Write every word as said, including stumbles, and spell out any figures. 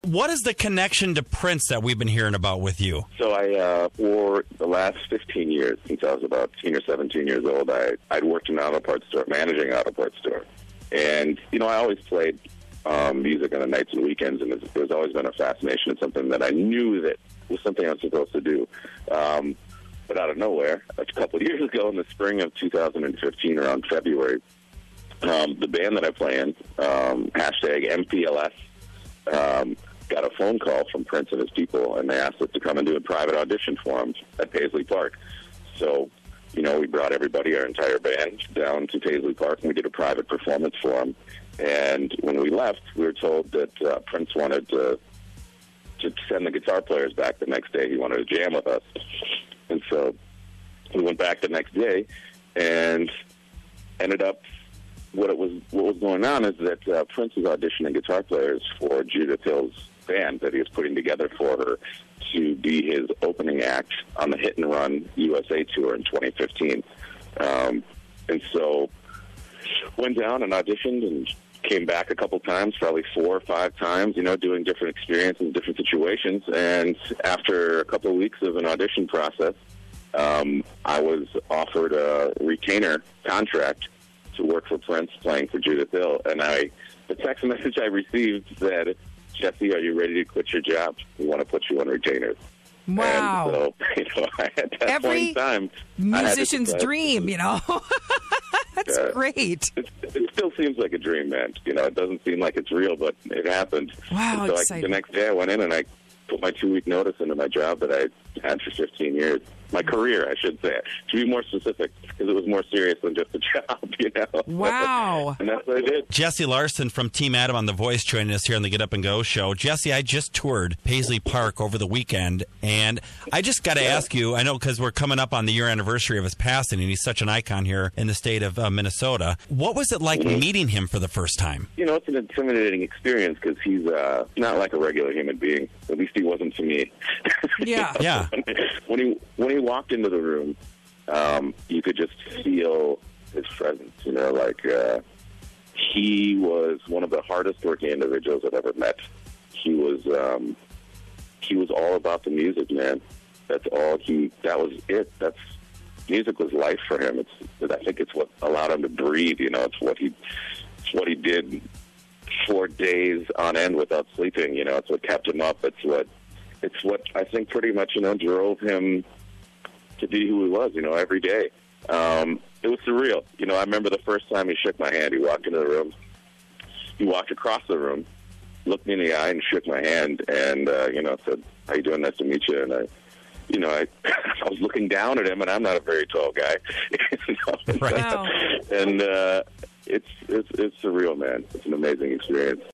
What is the connection to Prince that we've been hearing about with you? So I, uh, for the last fifteen years, since I was about sixteen or seventeen years old, I, I'd worked in an auto parts store, managing an auto parts store. And, you know, I always played um, music on the nights and weekends, and it's, there's always been a fascination. It's something that I knew that was something I was supposed to do. Um, but out of nowhere, a couple of years ago in the spring of two thousand fifteen, around February, um, the band that I play in, um, hashtag M P L S, um, got a phone call from Prince and his people, and they asked us to come and do a private audition for him at Paisley Park. So, you know, we brought everybody, our entire band, down to Paisley Park, and we did a private performance for him. And when we left, we were told that uh, Prince wanted to, to send the guitar players back the next day. He wanted to jam with us. And so we went back the next day and ended up, what it was what was going on is that uh, Prince was auditioning guitar players for Judith Hill's band that he was putting together for her to be his opening act on the Hit and Run U S A tour in twenty fifteen. Um, and so went down and auditioned and came back a couple times, probably four or five times, you know, doing different experiences, different situations. And after a couple of weeks of an audition process, um, I was offered a retainer contract to work for Prince playing for Judith Hill. And I, the text message I received said, "Jesse, are you ready to quit your job? We want to put you on retainers." Wow. And so, you know, at that Every point in time, musician's dream, you know. That's uh, great. It, it still seems like a dream, man. You know, it doesn't seem like it's real, but it happened. Wow, and so exciting. I, the next day I went in and I put my two-week notice into my job that I had for fifteen years. My career, I should say. To be more specific, because it was more serious than just a job, you know? Wow. And that's what I did. Jesse Larson from Team Adam on The Voice joining us here on the Get Up and Go show. Jesse, I just toured Paisley Park over the weekend, and I just got to yeah. ask you, I know because we're coming up on the year anniversary of his passing, and he's such an icon here in the state of uh, Minnesota. What was it like mm-hmm. meeting him for the first time? You know, it's an intimidating experience because he's uh, not like a regular human being. At least he wasn't to me. Yeah. Yeah. When he, when he walked into the room, um, you could just feel his presence, you know, like uh, he was one of the hardest working individuals I've ever met. He was um, he was all about the music, man. That's all he, that was it. That's, music was life for him. It's, I think it's what allowed him to breathe, you know, it's what he, it's what he did for days on end without sleeping, you know, it's what kept him up. It's what, it's what I think pretty much, you know, drove him to be who he was, you know, every day. Um, it was surreal. You know, I remember the first time he shook my hand. He walked into the room. He walked across the room, looked me in the eye and shook my hand and, uh, you know, said, "How you doing? Nice to meet you." And I, you know, I, I was looking down at him, and I'm not a very tall guy. You know? Right. Wow. And uh, it's, it's, it's surreal, man. It's an amazing experience.